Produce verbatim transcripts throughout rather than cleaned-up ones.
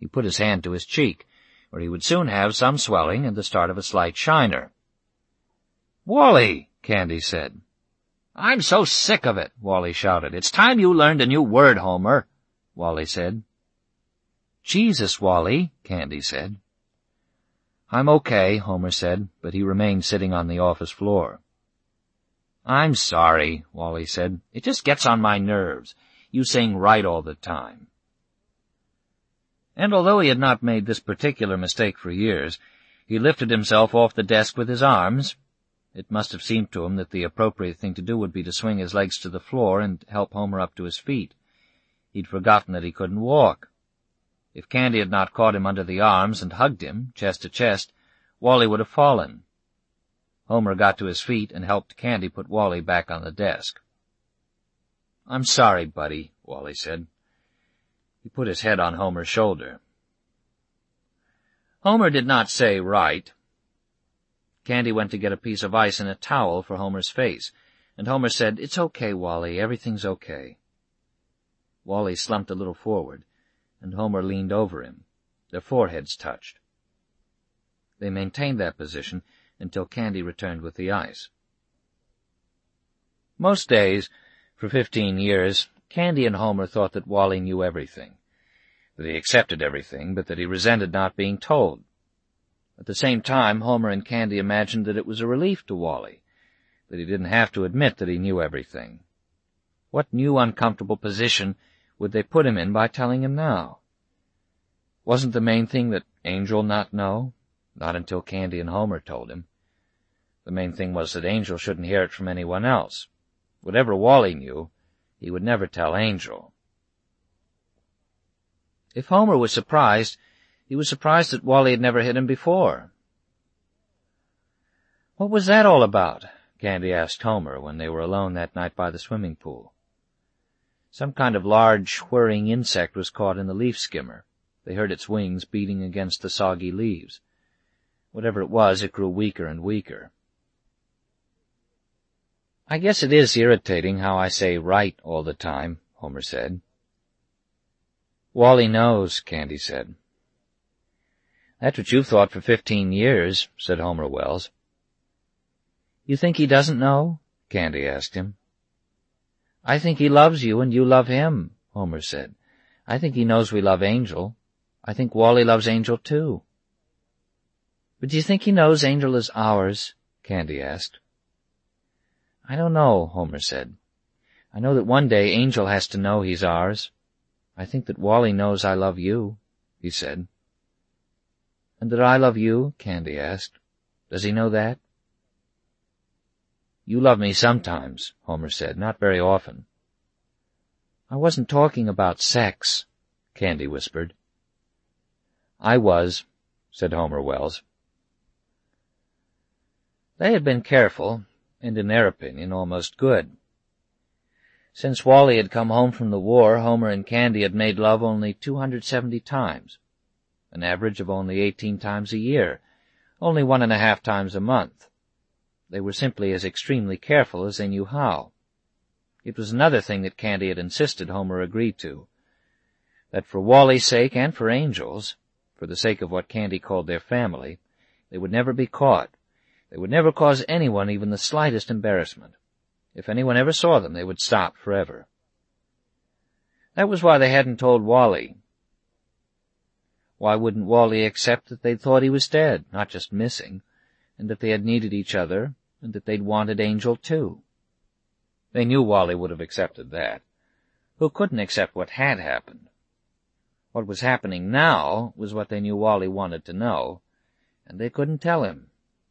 He put his hand to his cheek, where he would soon have some swelling and the start of a slight shiner. "Wally," Candy said. "I'm so sick of it," Wally shouted. "It's time you learned a new word, Homer," Wally said. "Jesus, Wally," Candy said. "I'm okay," Homer said, but he remained sitting on the office floor. "I'm sorry," Wally said. "It just gets on my nerves. You saying right all the time." And although he had not made this particular mistake for years, he lifted himself off the desk with his arms. It must have seemed to him that the appropriate thing to do would be to swing his legs to the floor and help Homer up to his feet. He'd forgotten that he couldn't walk. If Candy had not caught him under the arms and hugged him, chest to chest, Wally would have fallen. Homer got to his feet and helped Candy put Wally back on the desk. "I'm sorry, buddy," Wally said. He put his head on Homer's shoulder. Homer did not say right. Candy went to get a piece of ice and a towel for Homer's face, and Homer said, "It's okay, Wally, everything's okay." Wally slumped a little forward, and Homer leaned over him. Their foreheads touched. They maintained that position until Candy returned with the ice. Most days, for fifteen years, Candy and Homer thought that Wally knew everything, that he accepted everything, but that he resented not being told. At the same time, Homer and Candy imagined that it was a relief to Wally, that he didn't have to admit that he knew everything. What new uncomfortable position would they put him in by telling him now? Wasn't the main thing that Angel not know? Not until Candy and Homer told him. The main thing was that Angel shouldn't hear it from anyone else. Whatever Wally knew, he would never tell Angel. If Homer was surprised, he was surprised that Wally had never hit him before. "What was that all about?" Candy asked Homer when they were alone that night by the swimming pool. Some kind of large, whirring insect was caught in the leaf skimmer. They heard its wings beating against the soggy leaves. Whatever it was, it grew weaker and weaker. "I guess it is irritating how I say right all the time," Homer said. "Wally knows," Candy said. "That's what you've thought for fifteen years," said Homer Wells. "You think he doesn't know?" Candy asked him. "I think he loves you and you love him," Homer said. "I think he knows we love Angel. I think Wally loves Angel too." "But do you think he knows Angel is ours?" Candy asked. "I don't know," Homer said. "I know that one day Angel has to know he's ours. I think that Wally knows I love you," he said. "And that I love you?" Candy asked. "Does he know that?" "You love me sometimes," Homer said, "not very often." "I wasn't talking about sex," Candy whispered. "I was," said Homer Wells. They had been careful, and in their opinion almost good. Since Wally had come home from the war, Homer and Candy had made love only two hundred seventy times, an average of only eighteen times a year, only one and a half times a month. They were simply as extremely careful as they knew how. It was another thing that Candy had insisted Homer agreed to, that for Wally's sake and for Angel's, for the sake of what Candy called their family, they would never be caught. They would never cause anyone even the slightest embarrassment. If anyone ever saw them, they would stop forever. That was why they hadn't told Wally. Why wouldn't Wally accept that they'd thought he was dead, not just missing, and that they had needed each other, and that they'd wanted Angel too? They knew Wally would have accepted that. Who couldn't accept what had happened? What was happening now was what they knew Wally wanted to know, and they couldn't tell him.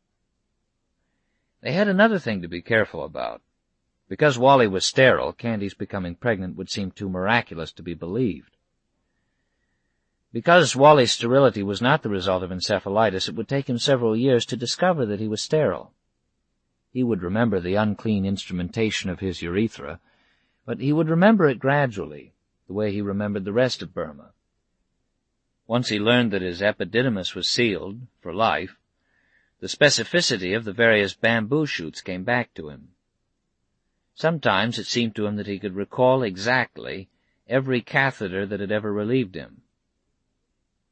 They had another thing to be careful about. Because Wally was sterile, Candy's becoming pregnant would seem too miraculous to be believed. Because Wally's sterility was not the result of encephalitis, it would take him several years to discover that he was sterile. He would remember the unclean instrumentation of his urethra, but he would remember it gradually, the way he remembered the rest of Burma. Once he learned that his epididymis was sealed, for life, the specificity of the various bamboo shoots came back to him. Sometimes it seemed to him that he could recall exactly every catheter that had ever relieved him.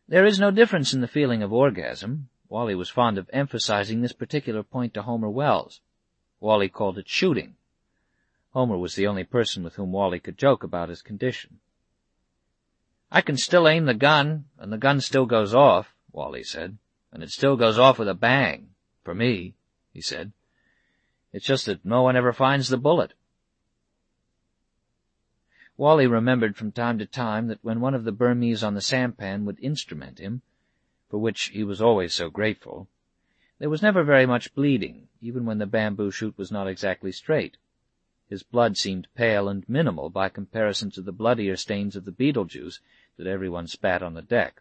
There is no difference in the feeling of orgasm. Wally was fond of emphasizing this particular point to Homer Wells. Wally called it shooting. Homer was the only person with whom Wally could joke about his condition. "I can still aim the gun, and the gun still goes off," Wally said. "And it still goes off with a bang. For me," he said. "It's just that no one ever finds the bullet." Wally remembered from time to time that when one of the Burmese on the sampan would instrument him, for which he was always so grateful, there was never very much bleeding, even when the bamboo shoot was not exactly straight. His blood seemed pale and minimal by comparison to the bloodier stains of the beetle juice that everyone spat on the deck.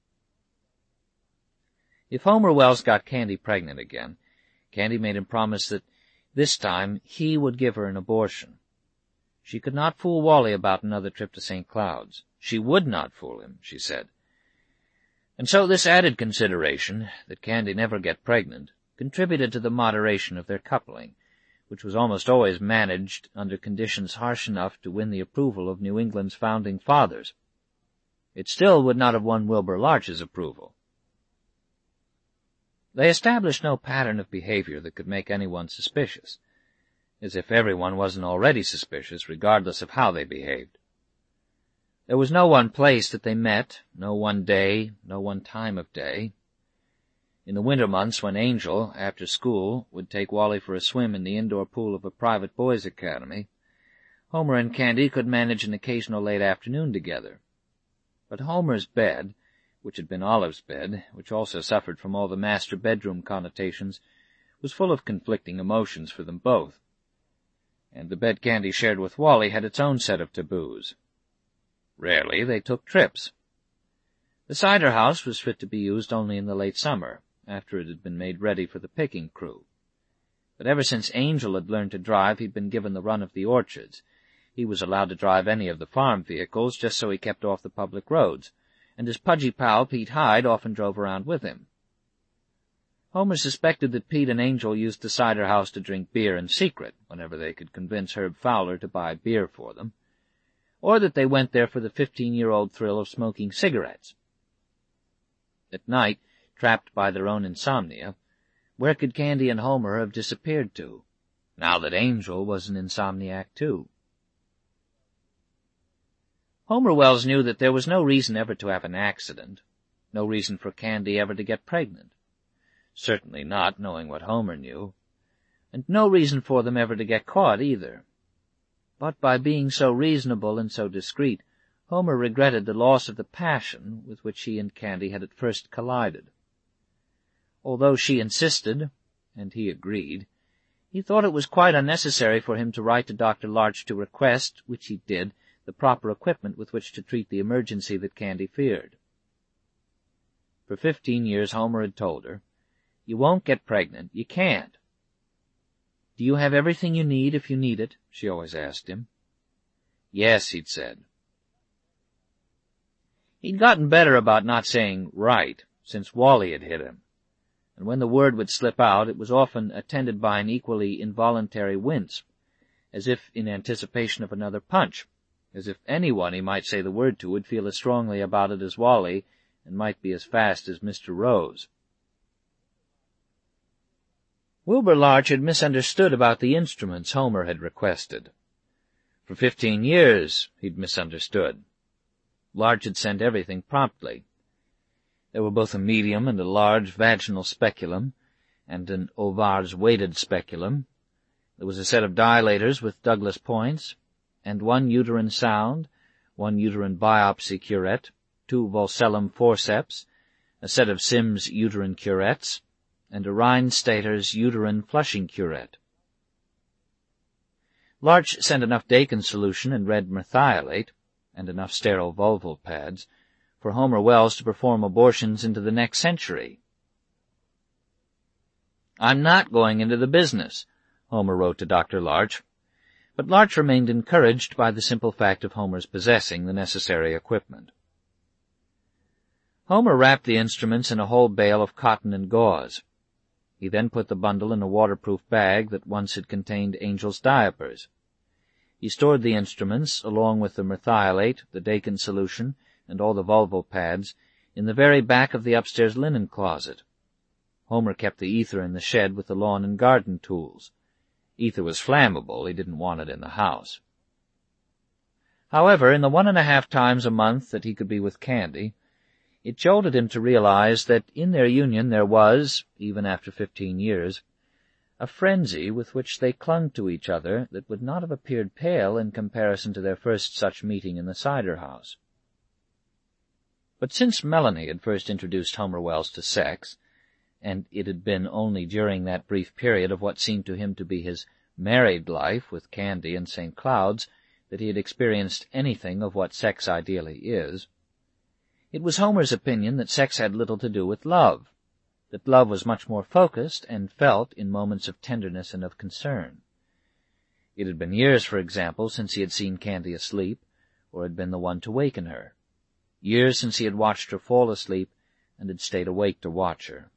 If Homer Wells got Candy pregnant again, Candy made him promise that this time he would give her an abortion. She could not fool Wally about another trip to Saint Cloud's. She would not fool him, she said. And so this added consideration, that Candy never get pregnant, contributed to the moderation of their coupling, which was almost always managed under conditions harsh enough to win the approval of New England's founding fathers. It still would not have won Wilbur Larch's approval. They established no pattern of behavior that could make anyone suspicious, as if everyone wasn't already suspicious, regardless of how they behaved. There was no one place that they met, no one day, no one time of day. In the winter months, when Angel, after school, would take Wally for a swim in the indoor pool of a private boys' academy, Homer and Candy could manage an occasional late afternoon together. But Homer's bed, which had been Olive's bed, which also suffered from all the master bedroom connotations, was full of conflicting emotions for them both. And the bed Candy shared with Wally had its own set of taboos. Rarely they took trips. The cider house was fit to be used only in the late summer, after it had been made ready for the picking crew. But ever since Angel had learned to drive, he'd been given the run of the orchards. He was allowed to drive any of the farm vehicles, just so he kept off the public roads, and his pudgy pal, Pete Hyde, often drove around with him. Homer suspected that Pete and Angel used the cider house to drink beer in secret, whenever they could convince Herb Fowler to buy beer for them, or that they went there for the fifteen-year-old thrill of smoking cigarettes. At night, trapped by their own insomnia, where could Candy and Homer have disappeared to, now that Angel was an insomniac too? Homer Wells knew that there was no reason ever to have an accident, no reason for Candy ever to get pregnant. Certainly not, knowing what Homer knew, and no reason for them ever to get caught either. But by being so reasonable and so discreet, Homer regretted the loss of the passion with which he and Candy had at first collided. Although she insisted, and he agreed, he thought it was quite unnecessary for him to write to Doctor Larch to request, which he did, the proper equipment with which to treat the emergency that Candy feared. For fifteen years Homer had told her, "You won't get pregnant. You can't." "Do you have everything you need if you need it?" she always asked him. "Yes," he'd said. He'd gotten better about not saying right, since Wally had hit him, and when the word would slip out, it was often attended by an equally involuntary wince, as if in anticipation of another punch, as if anyone he might say the word to would feel as strongly about it as Wally, and might be as fast as Mister Rose. Wilbur Larch had misunderstood about the instruments Homer had requested. For fifteen years he'd misunderstood. Larch had sent everything promptly. There were both a medium and a large vaginal speculum, and an Ovars weighted speculum. There was a set of dilators with Douglas points, and one uterine sound, one uterine biopsy curette, two Volcellum forceps, a set of Sims uterine curettes, and a Rheinstatter's uterine flushing curette. Larch sent enough Dakin solution and red merthiolate, and enough sterile vulval pads, for Homer Wells to perform abortions into the next century. "I'm not going into the business," Homer wrote to Doctor Larch, but Larch remained encouraged by the simple fact of Homer's possessing the necessary equipment. Homer wrapped the instruments in a whole bale of cotton and gauze. He then put the bundle in a waterproof bag that once had contained Angel's diapers. He stored the instruments, along with the merthiolate, the Dakin solution, and all the vulval pads, in the very back of the upstairs linen closet. Homer kept the ether in the shed with the lawn and garden tools. Ether was flammable, he didn't want it in the house. However, in the one and a half times a month that he could be with Candy, it jolted him to realize that in their union there was, even after fifteen years, a frenzy with which they clung to each other that would not have appeared pale in comparison to their first such meeting in the cider-house. But since Melanie had first introduced Homer Wells to sex, and it had been only during that brief period of what seemed to him to be his married life with Candy and Saint Cloud's that he had experienced anything of what sex ideally is, it was Homer's opinion that sex had little to do with love, that love was much more focused and felt in moments of tenderness and of concern. It had been years, for example, since he had seen Candy asleep, or had been the one to waken her. Years since he had watched her fall asleep and had stayed awake to watch her.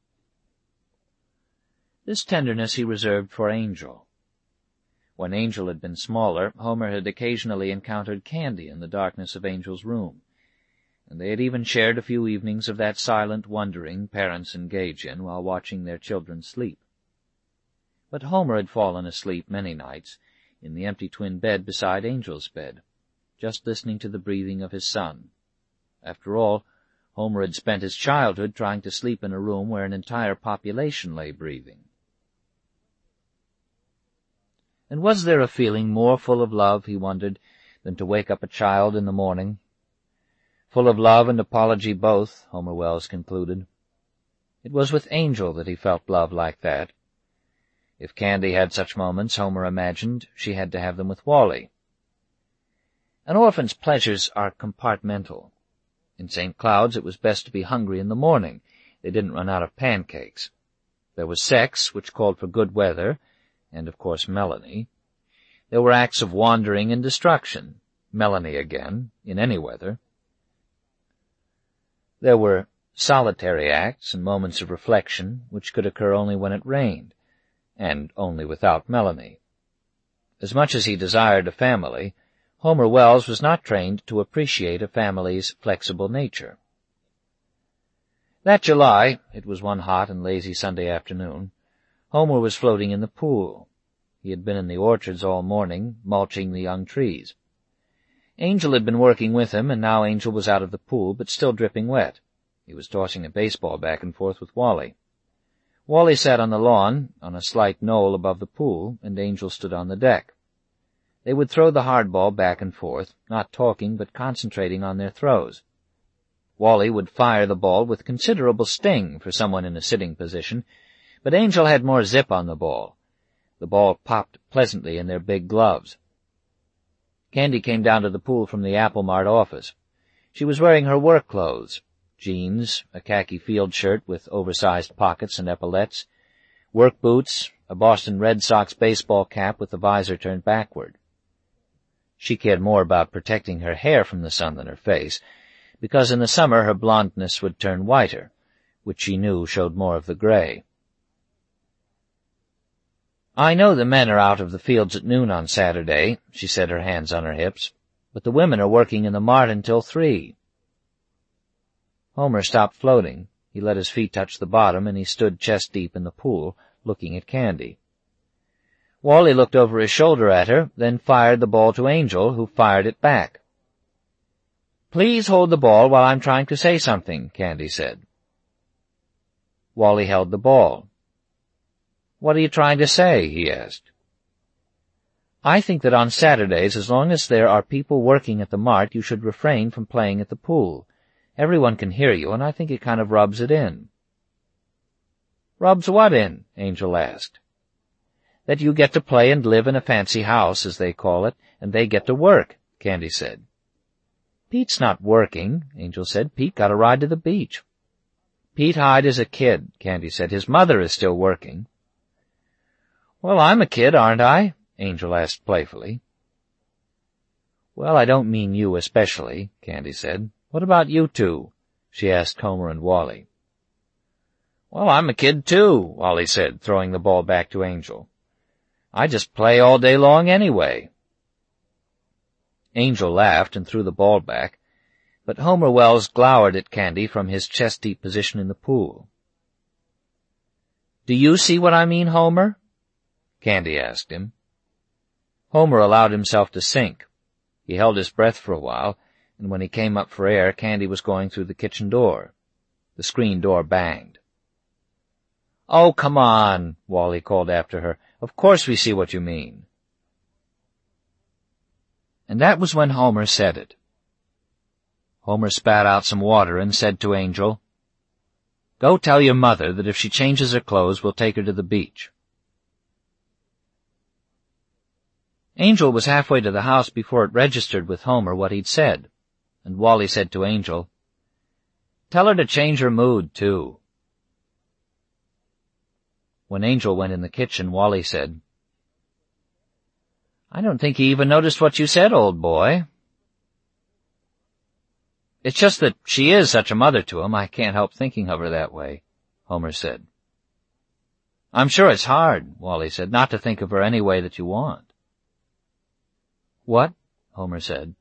This tenderness he reserved for Angel. When Angel had been smaller, Homer had occasionally encountered Candy in the darkness of Angel's room, and they had even shared a few evenings of that silent wondering parents engage in while watching their children sleep. But Homer had fallen asleep many nights in the empty twin bed beside Angel's bed, just listening to the breathing of his son. After all, Homer had spent his childhood trying to sleep in a room where an entire population lay breathing. And was there a feeling more full of love, he wondered, than to wake up a child in the morning? Full of love and apology both, Homer Wells concluded. It was with Angel that he felt love like that. If Candy had such moments, Homer imagined, she had to have them with Wally. An orphan's pleasures are compartmental. In Saint Cloud's it was best to be hungry in the morning. They didn't run out of pancakes. There was sex, which called for good weather, and, of course, Melanie. There were acts of wandering and destruction, Melanie again, in any weather. There were solitary acts and moments of reflection, which could occur only when it rained, and only without Melanie. As much as he desired a family, Homer Wells was not trained to appreciate a family's flexible nature. That July, it was one hot and lazy Sunday afternoon, Homer was floating in the pool. He had been in the orchards all morning, mulching the young trees. Angel had been working with him, and now Angel was out of the pool, but still dripping wet. He was tossing a baseball back and forth with Wally. Wally sat on the lawn, on a slight knoll above the pool, and Angel stood on the deck. They would throw the hard ball back and forth, not talking but concentrating on their throws. Wally would fire the ball with considerable sting for someone in a sitting position, but Angel had more zip on the ball. The ball popped pleasantly in their big gloves. Candy came down to the pool from the Apple Mart office. She was wearing her work clothes, jeans, a khaki field shirt with oversized pockets and epaulettes, work boots, a Boston Red Sox baseball cap with the visor turned backward. She cared more about protecting her hair from the sun than her face, because in the summer her blondness would turn whiter, which she knew showed more of the gray. "I know the men are out of the fields at noon on Saturday," she said, her hands on her hips, "but the women are working in the mart until three." Homer stopped floating. He let his feet touch the bottom, and he stood chest-deep in the pool, looking at Candy. Wally looked over his shoulder at her, then fired the ball to Angel, who fired it back. "Please hold the ball while I'm trying to say something," Candy said. Wally held the ball. "What are you trying to say?" he asked. "I think that on Saturdays, as long as there are people working at the mart, you should refrain from playing at the pool. Everyone can hear you, and I think it kind of rubs it in." "Rubs what in?" Angel asked. "That you get to play and live in a fancy house, as they call it, and they get to work," Candy said. "Pete's not working," Angel said. "Pete got a ride to the beach." "Pete Hyde is a kid," Candy said. "His mother is still working." "Well, I'm a kid, aren't I?" Angel asked playfully. "Well, I don't mean you especially," Candy said. "What about you two?" she asked Homer and Wally. "Well, I'm a kid, too," Wally said, throwing the ball back to Angel. "I just play all day long anyway." Angel laughed and threw the ball back. But Homer Wells glowered at Candy from his chest-deep position in the pool. "Do you see what I mean, Homer?" Candy asked him. Homer allowed himself to sink. He held his breath for a while, and when he came up for air, Candy was going through the kitchen door. The screen door banged. "Oh, come on," Wally called after her. "Of course we see what you mean." And that was when Homer said it. Homer spat out some water and said to Angel, "Go tell your mother that if she changes her clothes, we'll take her to the beach." Angel was halfway to the house before it registered with Homer what he'd said, and Wally said to Angel, "Tell her to change her mood, too." When Angel went in the kitchen, Wally said, "I don't think he even noticed what you said, old boy." "It's just that she is such a mother to him, I can't help thinking of her that way," Homer said. "I'm sure it's hard," Wally said, "not to think of her any way that you want." "What?" Homer said.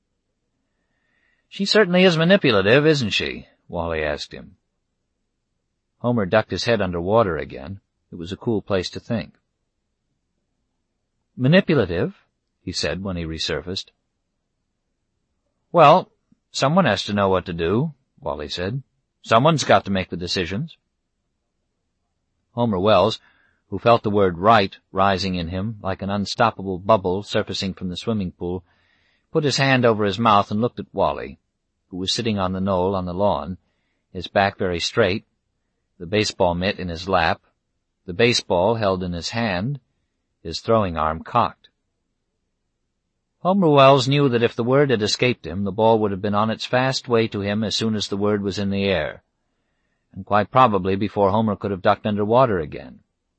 "She certainly is manipulative, isn't she?" Wally asked him. Homer ducked his head under water again. It was a cool place to think. "Manipulative?" he said when he resurfaced. "Well, someone has to know what to do," Wally said. "Someone's got to make the decisions." Homer Wells, who felt the word right rising in him like an unstoppable bubble surfacing from the swimming pool, put his hand over his mouth and looked at Wally, who was sitting on the knoll on the lawn, his back very straight, the baseball mitt in his lap, the baseball held in his hand, his throwing arm cocked. Homer Wells knew that if the word had escaped him, the ball would have been on its fast way to him as soon as the word was in the air, and quite probably before Homer could have ducked under water again.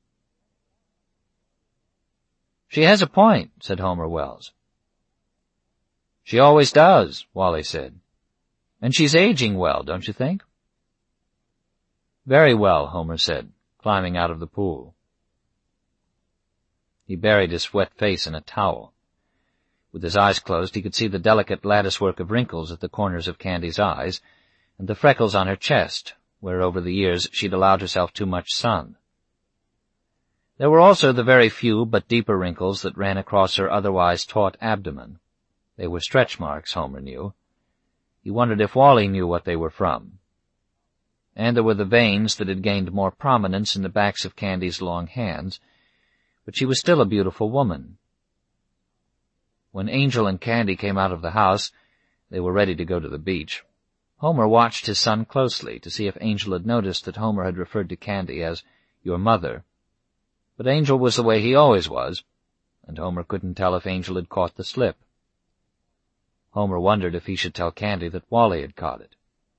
"She has a point," said Homer Wells. "She always does," Wally said. "And she's aging well, don't you think?" "Very well," Homer said, climbing out of the pool. He buried his wet face in a towel. With his eyes closed, he could see the delicate latticework of wrinkles at the corners of Candy's eyes, and the freckles on her chest, where over the years she'd allowed herself too much sun. There were also the very few but deeper wrinkles that ran across her otherwise taut abdomen. They were stretch marks, Homer knew. He wondered if Wally knew what they were from. And there were the veins that had gained more prominence in the backs of Candy's long hands, but she was still a beautiful woman. When Angel and Candy came out of the house, they were ready to go to the beach. Homer watched his son closely to see if Angel had noticed that Homer had referred to Candy as your mother. But Angel was the way he always was, and Homer couldn't tell if Angel had caught the slip. Homer wondered if he should tell Candy that Wally had caught it.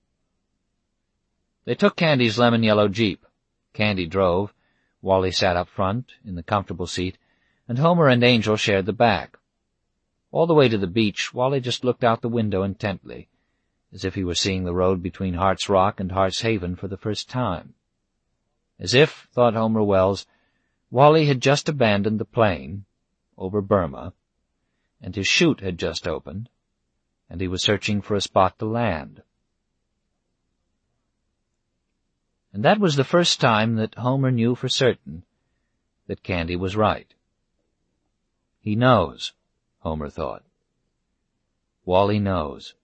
They took Candy's lemon-yellow Jeep. Candy drove, Wally sat up front, in the comfortable seat, and Homer and Angel shared the back. All the way to the beach, Wally just looked out the window intently, as if he were seeing the road between Hart's Rock and Hart's Haven for the first time. As if, thought Homer Wells, Wally had just abandoned the plane, over Burma, and his chute had just opened, and he was searching for a spot to land. And that was the first time that Homer knew for certain that Candy was right. He knows, Homer thought. Wally knows.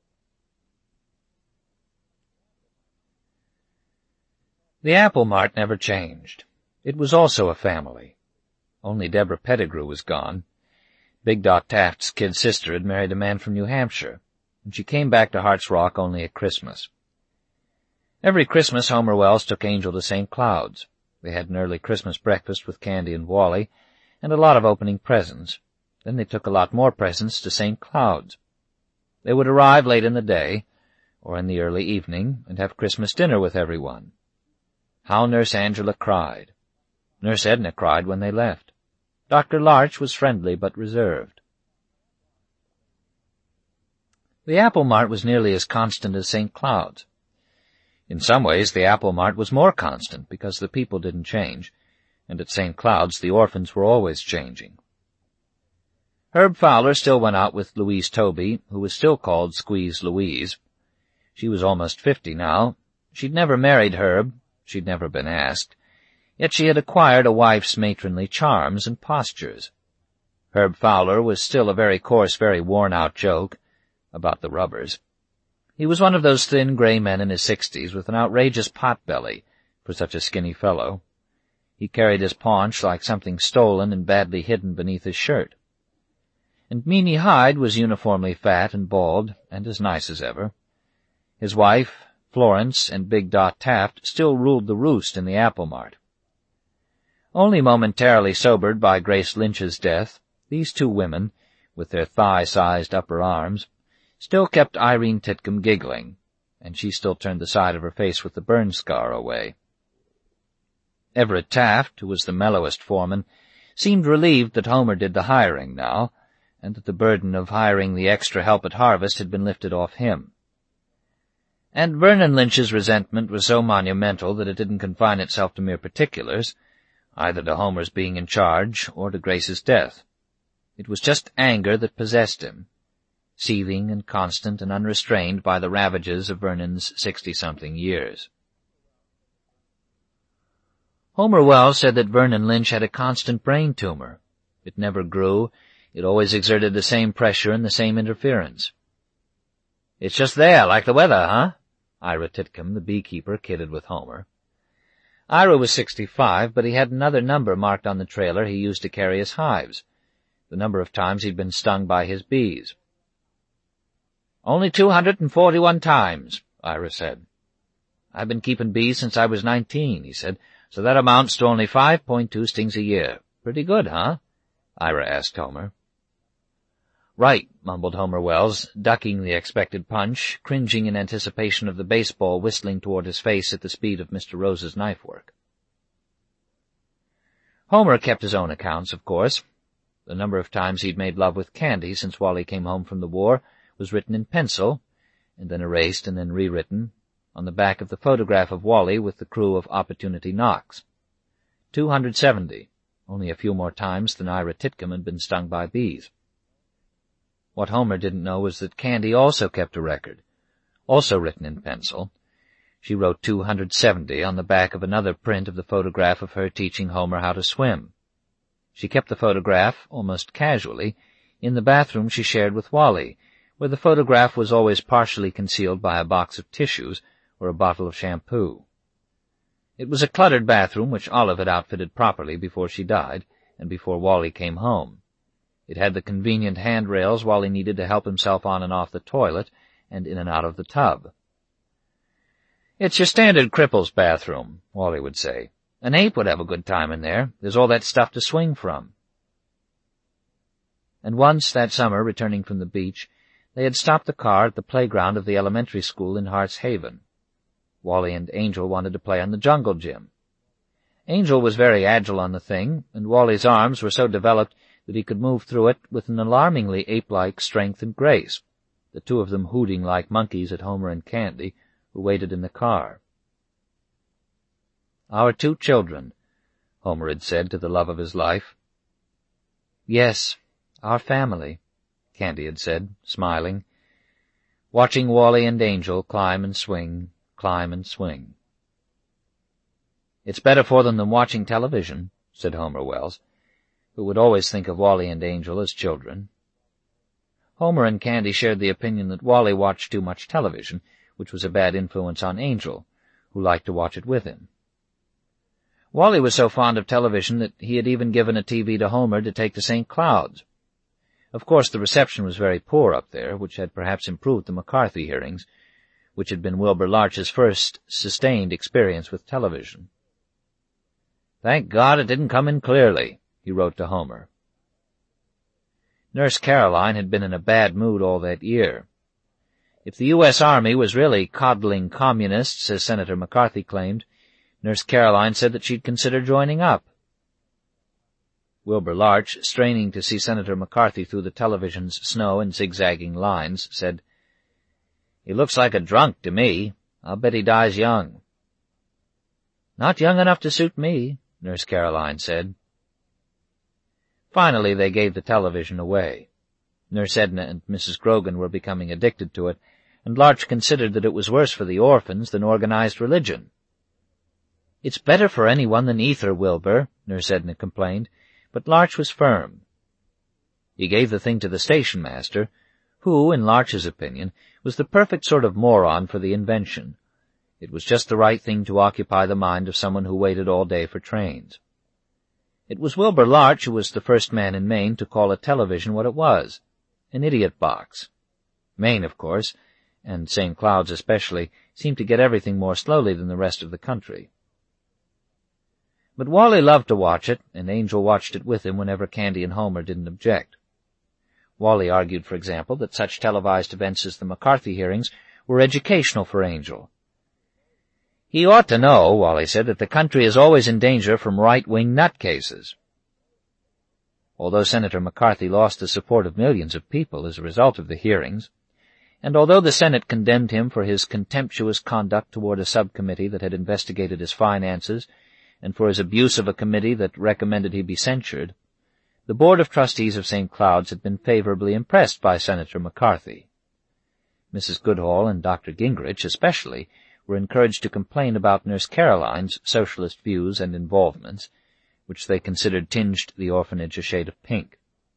The Apple Mart never changed. It was also a family. Only Deborah Pettigrew was gone. Big Dot Taft's kid sister had married a man from New Hampshire, and she came back to Hart's Rock only at Christmas. Every Christmas, Homer Wells took Angel to Saint Cloud's. They had an early Christmas breakfast with Candy and Wally, and a lot of opening presents. Then they took a lot more presents to Saint Cloud's. They would arrive late in the day, or in the early evening, and have Christmas dinner with everyone. How Nurse Angela cried. Nurse Edna cried when they left. Doctor Larch was friendly but reserved. The Apple Mart was nearly as constant as Saint Cloud's. In some ways, the Apple Mart was more constant because the people didn't change, and at Saint Cloud's the orphans were always changing. Herb Fowler still went out with Louise Toby, who was still called Squeeze Louise. She was almost fifty now. She'd never married Herb. She'd never been asked. Yet she had acquired a wife's matronly charms and postures. Herb Fowler was still a very coarse, very worn-out joke about the rubbers. He was one of those thin, grey men in his sixties with an outrageous pot-belly for such a skinny fellow. He carried his paunch like something stolen and badly hidden beneath his shirt. And Mimi Hyde was uniformly fat and bald and as nice as ever. His wife, Florence, and Big Dot Taft still ruled the roost in the Apple Mart. Only momentarily sobered by Grace Lynch's death, these two women, with their thigh-sized upper arms, still kept Irene Titcomb giggling, and she still turned the side of her face with the burn scar away. Everett Taft, who was the mellowest foreman, seemed relieved that Homer did the hiring now, and that the burden of hiring the extra help at harvest had been lifted off him. And Vernon Lynch's resentment was so monumental that it didn't confine itself to mere particulars, either to Homer's being in charge or to Grace's death. It was just anger that possessed him, seething and constant and unrestrained by the ravages of Vernon's sixty-something years. Homer Wells said that Vernon Lynch had a constant brain tumor. It never grew. It always exerted the same pressure and the same interference. "It's just there, like the weather, huh?" Ira Titcomb, the beekeeper, kidded with Homer. Ira was sixty-five, but he had another number marked on the trailer he used to carry his hives, the number of times he'd been stung by his bees. "Only two hundred and forty-one times," Ira said. "I've been keeping bees since I was nineteen," he said, "so that amounts to only five point two stings a year. Pretty good, huh?" Ira asked Homer. "Right," mumbled Homer Wells, ducking the expected punch, cringing in anticipation of the baseball whistling toward his face at the speed of Mister Rose's knife-work. Homer kept his own accounts, of course. The number of times he'd made love with Candy since Wally came home from the war was written in pencil, and then erased and then rewritten, on the back of the photograph of Wally with the crew of Opportunity Knocks. Two hundred seventy, only a few more times than Ira Titcomb had been stung by bees. What Homer didn't know was that Candy also kept a record, also written in pencil. She wrote two hundred seventy on the back of another print of the photograph of her teaching Homer how to swim. She kept the photograph, almost casually, in the bathroom she shared with Wally, where the photograph was always partially concealed by a box of tissues or a bottle of shampoo. It was a cluttered bathroom which Olive had outfitted properly before she died and before Wally came home. It had the convenient handrails Wally needed to help himself on and off the toilet and in and out of the tub. "It's your standard cripple's bathroom," Wally would say. "An ape would have a good time in there. There's all that stuff to swing from." And once, that summer, returning from the beach, they had stopped the car at the playground of the elementary school in Hart's Haven. Wally and Angel wanted to play on the jungle gym. Angel was very agile on the thing, and Wally's arms were so developed that he could move through it with an alarmingly ape-like strength and grace, the two of them hooting like monkeys at Homer and Candy, who waited in the car. "Our two children," Homer had said to the love of his life. "Yes, our family," Candy had said, smiling, watching Wally and Angel climb and swing, climb and swing. "It's better for them than watching television," said Homer Wells, who would always think of Wally and Angel as children. Homer and Candy shared the opinion that Wally watched too much television, which was a bad influence on Angel, who liked to watch it with him. Wally was so fond of television that he had even given a T V to Homer to take to Saint Cloud's. Of course, the reception was very poor up there, which had perhaps improved the McCarthy hearings, which had been Wilbur Larch's first sustained experience with television. "Thank God it didn't come in clearly," he wrote to Homer. Nurse Caroline had been in a bad mood all that year. If the U S Army was really coddling communists, as Senator McCarthy claimed, Nurse Caroline said that she'd consider joining up. Wilbur Larch, straining to see Senator McCarthy through the television's snow and zigzagging lines, said, "He looks like a drunk to me. I'll bet he dies young." "Not young enough to suit me," Nurse Caroline said. Finally, they gave the television away. Nurse Edna and Missus Grogan were becoming addicted to it, and Larch considered that it was worse for the orphans than organized religion. "It's better for anyone than ether, Wilbur," Nurse Edna complained, but Larch was firm. He gave the thing to the station-master, who, in Larch's opinion, was the perfect sort of moron for the invention. It was just the right thing to occupy the mind of someone who waited all day for trains. It was Wilbur Larch who was the first man in Maine to call a television what it was, an idiot box. Maine, of course, and Saint Cloud's especially, seemed to get everything more slowly than the rest of the country. But Wally loved to watch it, and Angel watched it with him whenever Candy and Homer didn't object. Wally argued, for example, that such televised events as the McCarthy hearings were educational for Angel. "He ought to know," Wally said, "that the country is always in danger from right-wing nutcases." Although Senator McCarthy lost the support of millions of people as a result of the hearings, and although the Senate condemned him for his contemptuous conduct toward a subcommittee that had investigated his finances and for his abuse of a committee that recommended he be censured, the Board of Trustees of Saint Cloud's had been favorably impressed by Senator McCarthy. Missus Goodhall and Doctor Gingrich, especially, were encouraged to complain about Nurse Caroline's socialist views and involvements, which they considered tinged the orphanage a shade of pink.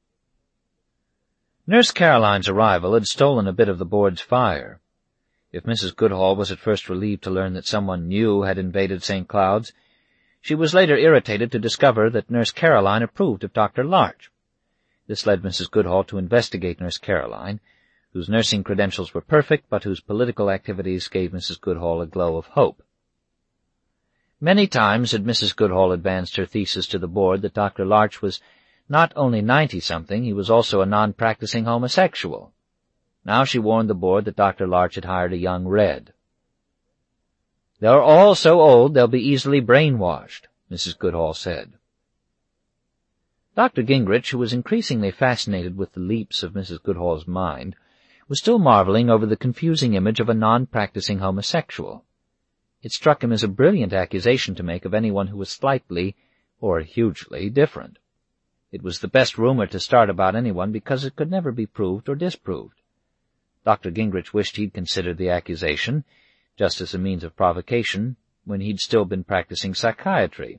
Nurse Caroline's arrival had stolen a bit of the board's fire. If Missus Goodhall was at first relieved to learn that someone new had invaded Saint Cloud's, she was later irritated to discover that Nurse Caroline approved of Doctor Larch. This led Missus Goodhall to investigate Nurse Caroline, whose nursing credentials were perfect, but whose political activities gave Missus Goodhall a glow of hope. Many times had Missus Goodhall advanced her thesis to the board that Doctor Larch was not only ninety-something, he was also a non-practicing homosexual. Now she warned the board that Doctor Larch had hired a young Red. "They're all so old they'll be easily brainwashed," Missus Goodhall said. Doctor Gingrich, who was increasingly fascinated with the leaps of Missus Goodhall's mind, was still marveling over the confusing image of a non-practicing homosexual. It struck him as a brilliant accusation to make of anyone who was slightly, or hugely, different. It was the best rumor to start about anyone because it could never be proved or disproved. Doctor Gingrich wished he'd considered the accusation, just as a means of provocation, when he'd still been practicing psychiatry.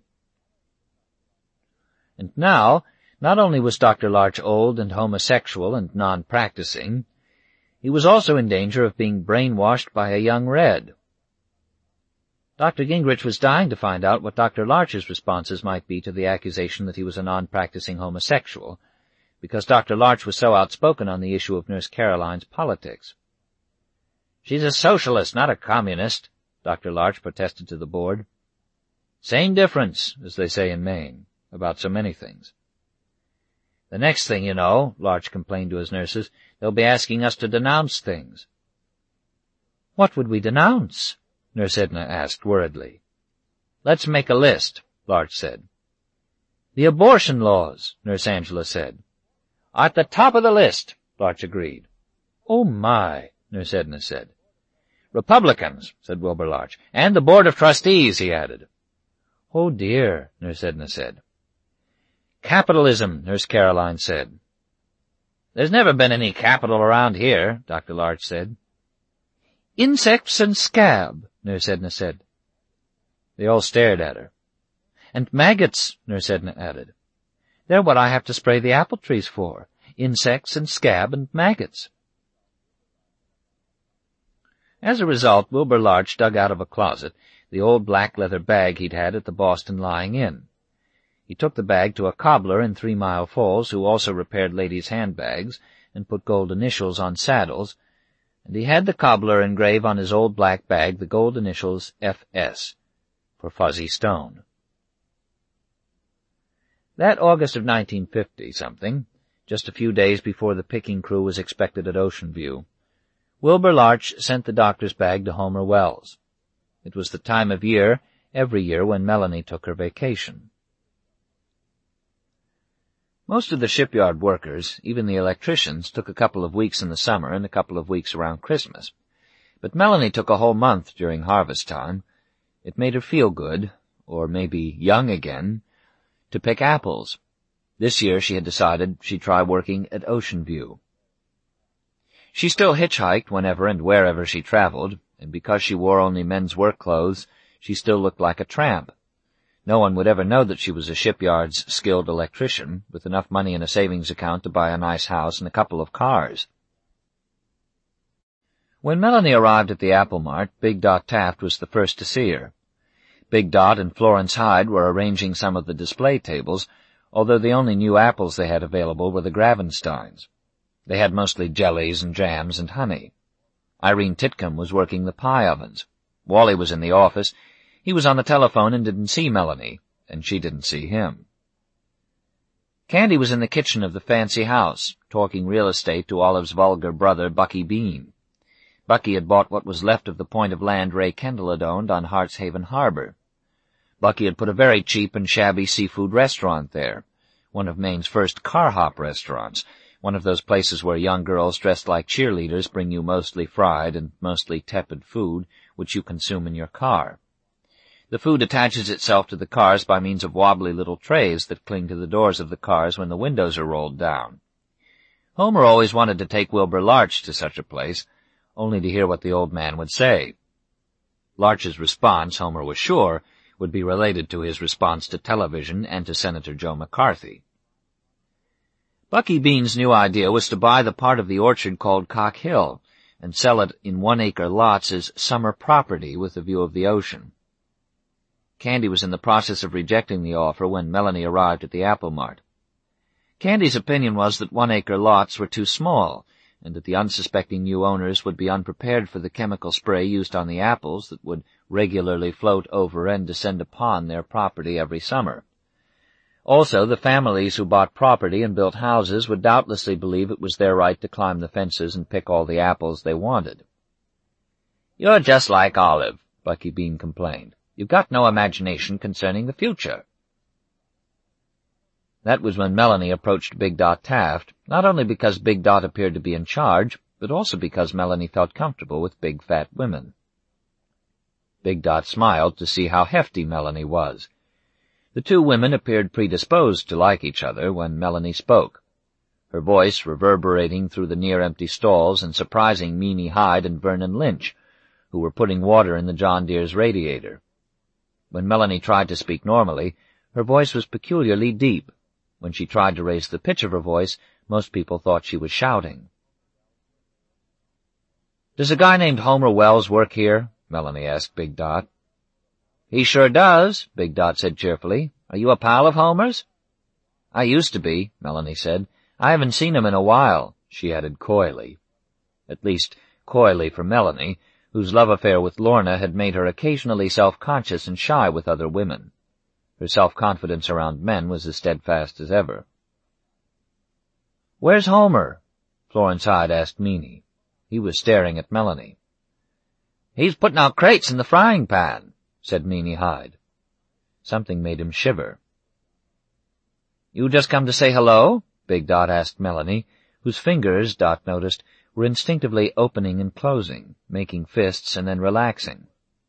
And now, not only was Doctor Larch old and homosexual and non-practicing, he was also in danger of being brainwashed by a young Red. Doctor Gingrich was dying to find out what Doctor Larch's responses might be to the accusation that he was a non-practicing homosexual, because Doctor Larch was so outspoken on the issue of Nurse Caroline's politics. "She's a socialist, not a communist," Doctor Larch protested to the board. "Same difference, as they say in Maine, about so many things." "The next thing you know," Larch complained to his nurses, "they'll be asking us to denounce things." "What would we denounce?" Nurse Edna asked worriedly. "Let's make a list," Larch said. "The abortion laws," Nurse Angela said. "At the top of the list," Larch agreed. "Oh, my," Nurse Edna said. "Republicans," said Wilbur Larch. "And the Board of Trustees," he added. "Oh, dear," Nurse Edna said. "Capitalism," Nurse Caroline said. "There's never been any capital around here," Doctor Larch said. "Insects and scab," Nurse Edna said. They all stared at her. "And maggots," Nurse Edna added. "They're what I have to spray the apple trees for. Insects and scab and maggots." As a result, Wilbur Larch dug out of a closet the old black leather bag he'd had at the Boston Lying In. He took the bag to a cobbler in Three Mile Falls who also repaired ladies' handbags and put gold initials on saddles, and he had the cobbler engrave on his old black bag the gold initials F S, for Fuzzy Stone. That August of nineteen fifty-something, just a few days before the picking crew was expected at Ocean View, Wilbur Larch sent the doctor's bag to Homer Wells. It was the time of year, every year, when Melanie took her vacation. Most of the shipyard workers, even the electricians, took a couple of weeks in the summer and a couple of weeks around Christmas. But Melanie took a whole month during harvest time. It made her feel good, or maybe young again, to pick apples. This year she had decided she'd try working at Ocean View. She still hitchhiked whenever and wherever she traveled, and because she wore only men's work clothes, she still looked like a tramp. No one would ever know that she was a shipyard's skilled electrician, with enough money in a savings account to buy a nice house and a couple of cars. When Melanie arrived at the Apple Mart, Big Dot Taft was the first to see her. Big Dot and Florence Hyde were arranging some of the display tables, although the only new apples they had available were the Gravensteins. They had mostly jellies and jams and honey. Irene Titcomb was working the pie ovens. Wally was in the office. He was on the telephone and didn't see Melanie, and she didn't see him. Candy was in the kitchen of the fancy house, talking real estate to Olive's vulgar brother, Bucky Bean. Bucky had bought what was left of the point of land Ray Kendall had owned on Heartshaven Harbor. Bucky had put a very cheap and shabby seafood restaurant there, one of Maine's first car-hop restaurants, one of those places where young girls dressed like cheerleaders bring you mostly fried and mostly tepid food, which you consume in your car. The food attaches itself to the cars by means of wobbly little trays that cling to the doors of the cars when the windows are rolled down. Homer always wanted to take Wilbur Larch to such a place, only to hear what the old man would say. Larch's response, Homer was sure, would be related to his response to television and to Senator Joe McCarthy. Bucky Bean's new idea was to buy the part of the orchard called Cock Hill and sell it in one-acre lots as summer property with a view of the ocean. Candy was in the process of rejecting the offer when Melanie arrived at the Apple Mart. Candy's opinion was that one-acre lots were too small, and that the unsuspecting new owners would be unprepared for the chemical spray used on the apples that would regularly float over and descend upon their property every summer. Also, the families who bought property and built houses would doubtlessly believe it was their right to climb the fences and pick all the apples they wanted. "You're just like Olive," Bucky Bean complained. "You've got no imagination concerning the future." That was when Melanie approached Big Dot Taft, not only because Big Dot appeared to be in charge, but also because Melanie felt comfortable with big fat women. Big Dot smiled to see how hefty Melanie was. The two women appeared predisposed to like each other when Melanie spoke, her voice reverberating through the near-empty stalls and surprising Meanie Hyde and Vernon Lynch, who were putting water in the John Deere's radiator. When Melanie tried to speak normally, her voice was peculiarly deep. When she tried to raise the pitch of her voice, most people thought she was shouting. "Does a guy named Homer Wells work here?" Melanie asked Big Dot. "He sure does," Big Dot said cheerfully. "Are you a pal of Homer's?" "I used to be," Melanie said. "I haven't seen him in a while," she added coyly. At least, coyly for Melanie, whose love affair with Lorna had made her occasionally self-conscious and shy with other women. Her self-confidence around men was as steadfast as ever. "Where's Homer?" Florence Hyde asked Meanie. He was staring at Melanie. "He's putting out crates in the frying pan," said Meanie Hyde. Something made him shiver. "You just come to say hello?" Big Dot asked Melanie, whose fingers, Dot noticed, were instinctively opening and closing, making fists and then relaxing.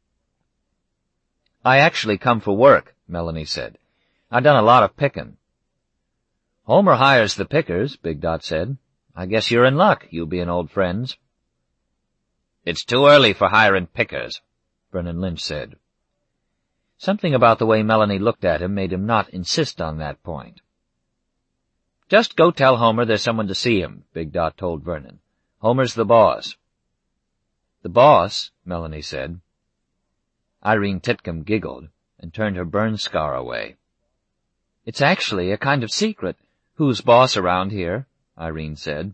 "I actually come for work," Melanie said. "I done a lot of pickin'." "Homer hires the pickers," Big Dot said. "I guess you're in luck, you being old friends." "It's too early for hiring pickers," Vernon Lynch said. Something about the way Melanie looked at him made him not insist on that point. "Just go tell Homer there's someone to see him," Big Dot told Vernon. "Homer's the boss." "The boss?" Melanie said. Irene Titcomb giggled and turned her burn scar away. "It's actually a kind of secret, who's boss around here," Irene said.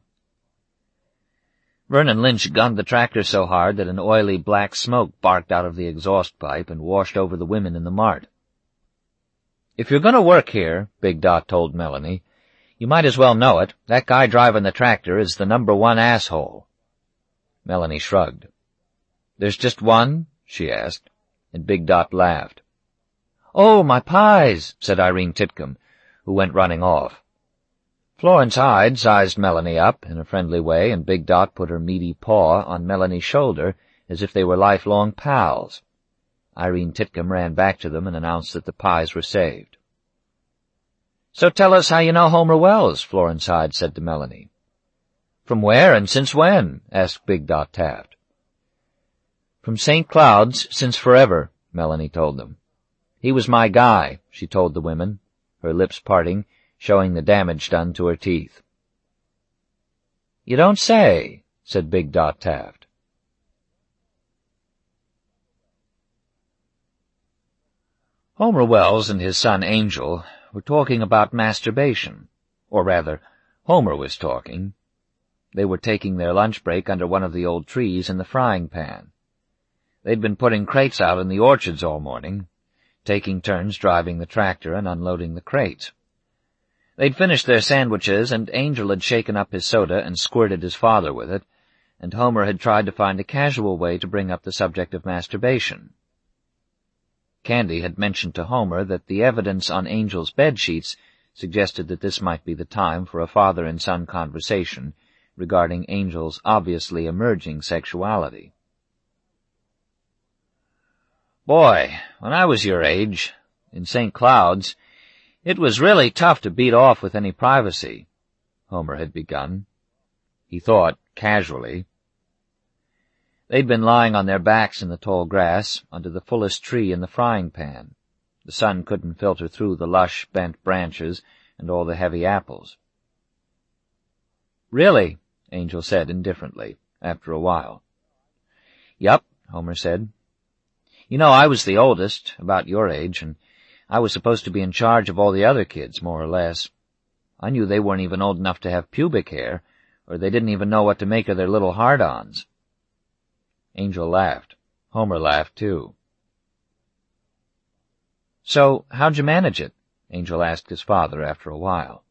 Vernon Lynch gunned the tractor so hard that an oily black smoke barked out of the exhaust pipe and washed over the women in the mart. "If you're going to work here," Big Dot told Melanie, "you might as well know it. That guy driving the tractor is the number one asshole." Melanie shrugged. "There's just one?" she asked, and Big Dot laughed. "Oh, my pies," said Irene Titcomb, who went running off. Florence Hyde sized Melanie up in a friendly way, and Big Dot put her meaty paw on Melanie's shoulder as if they were lifelong pals. Irene Titcomb ran back to them and announced that the pies were saved. "So tell us how you know Homer Wells," Florence Hyde said to Melanie. "From where and since when?" asked Big Dot Taft. "From Saint Cloud's since forever," Melanie told them. "He was my guy," she told the women, her lips parting, showing the damage done to her teeth. "You don't say," said Big Dot Taft. Homer Wells and his son Angel were talking about masturbation, or rather, Homer was talking. They were taking their lunch break under one of the old trees in the frying pan. They'd been putting crates out in the orchards all morning, taking turns driving the tractor and unloading the crates. They'd finished their sandwiches, and Angel had shaken up his soda and squirted his father with it, and Homer had tried to find a casual way to bring up the subject of masturbation. Candy had mentioned to Homer that the evidence on Angel's bed sheets suggested that this might be the time for a father and son conversation regarding Angel's obviously emerging sexuality. "Boy, when I was your age, in Saint Cloud's, it was really tough to beat off with any privacy," Homer had begun. He thought, casually. They'd been lying on their backs in the tall grass, under the fullest tree in the frying pan. The sun couldn't filter through the lush, bent branches and all the heavy apples. "Really?" Angel said indifferently, after a while. "Yup," Homer said. "You know, I was the oldest, about your age, and I was supposed to be in charge of all the other kids, more or less. I knew they weren't even old enough to have pubic hair, or they didn't even know what to make of their little hard-ons." Angel laughed. Homer laughed, too. "So, how'd you manage it?" Angel asked his father after a while.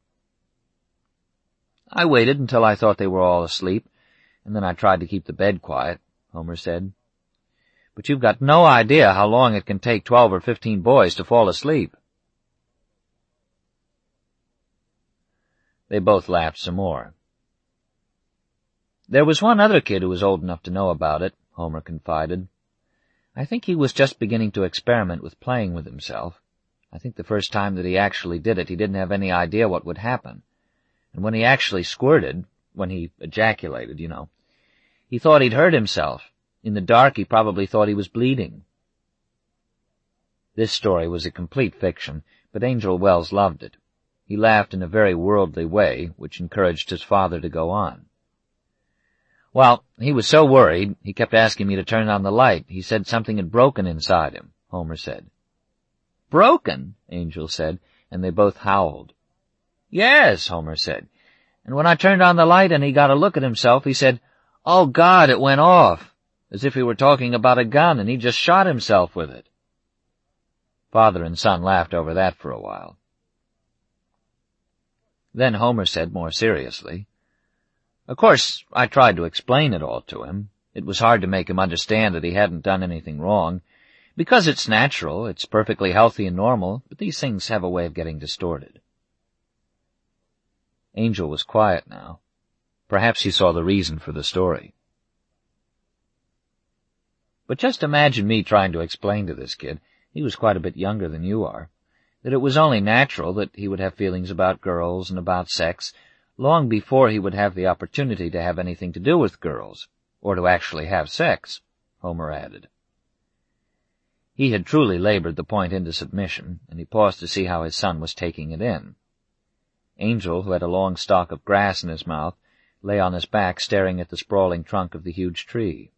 "I waited until I thought they were all asleep, and then I tried to keep the bed quiet," Homer said. "But you've got no idea how long it can take twelve or fifteen boys to fall asleep." They both laughed some more. "There was one other kid who was old enough to know about it," Homer confided. "I think he was just beginning to experiment with playing with himself. I think the first time that he actually did it, he didn't have any idea what would happen. And when he actually squirted, when he ejaculated, you know, he thought he'd hurt himself. In the dark, he probably thought he was bleeding." This story was a complete fiction, but Angel Wells loved it. He laughed in a very worldly way, which encouraged his father to go on. "Well, he was so worried, he kept asking me to turn on the light. He said something had broken inside him," Homer said. "Broken?" Angel said, and they both howled. "Yes," Homer said. "And when I turned on the light and he got a look at himself, he said, 'Oh, God, it went off,' as if he were talking about a gun, and he just shot himself with it." Father and son laughed over that for a while. Then Homer said more seriously, "Of course, I tried to explain it all to him. It was hard to make him understand that he hadn't done anything wrong, because it's natural, it's perfectly healthy and normal, but these things have a way of getting distorted." Angel was quiet now. Perhaps he saw the reason for the story. "But just imagine me trying to explain to this kid, he was quite a bit younger than you are, that it was only natural that he would have feelings about girls and about sex long before he would have the opportunity to have anything to do with girls, or to actually have sex," Homer added. He had truly labored the point into submission, and he paused to see how his son was taking it in. Angel, who had a long stalk of grass in his mouth, lay on his back staring at the sprawling trunk of the huge tree.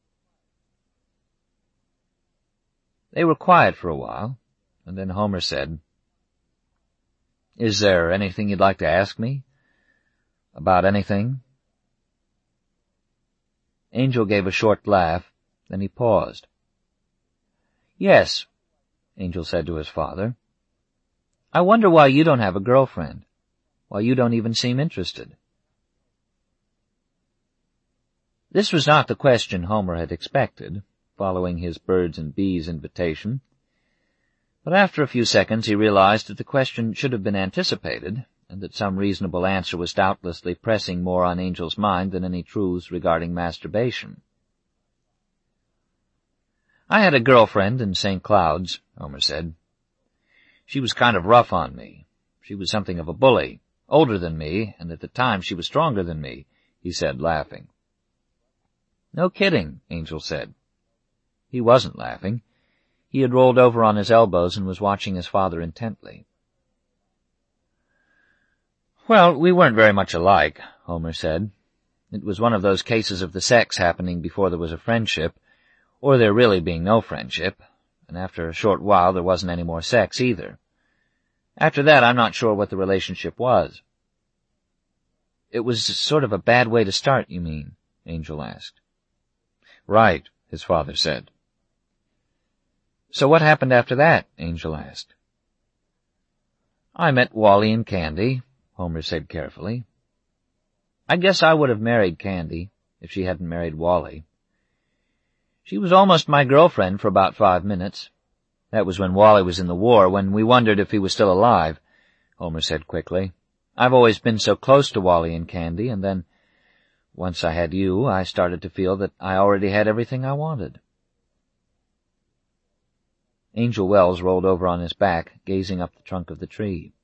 They were quiet for a while, and then Homer said, "Is there anything you'd like to ask me? About anything?" Angel gave a short laugh, then he paused. "Yes," Angel said to his father. "I wonder why you don't have a girlfriend, why you don't even seem interested." This was not the question Homer had expected, following his birds and bees invitation. But after a few seconds he realized that the question should have been anticipated, and that some reasonable answer was doubtlessly pressing more on Angel's mind than any truths regarding masturbation. "I had a girlfriend in Saint Cloud's," Homer said. "She was kind of rough on me. She was something of a bully, older than me, and at the time she was stronger than me, he said, laughing. No kidding, Angel said. He wasn't laughing. He had rolled over on his elbows and was watching his father intently. Well, we weren't very much alike, Homer said. It was one of those cases of the sex happening before there was a friendship, or there really being no friendship, and after a short while there wasn't any more sex either. After that, I'm not sure what the relationship was. It was sort of a bad way to start, you mean? Angel asked. Right, his father said. So what happened after that? Angel asked. I met Wally and Candy, Homer said carefully. I guess I would have married Candy if she hadn't married Wally. She was almost my girlfriend for about five minutes. That was when Wally was in the war, when we wondered if he was still alive, Homer said quickly. I've always been so close to Wally and Candy, and then, once I had you, I started to feel that I already had everything I wanted. Angel Wells rolled over on his back, gazing up the trunk of the tree.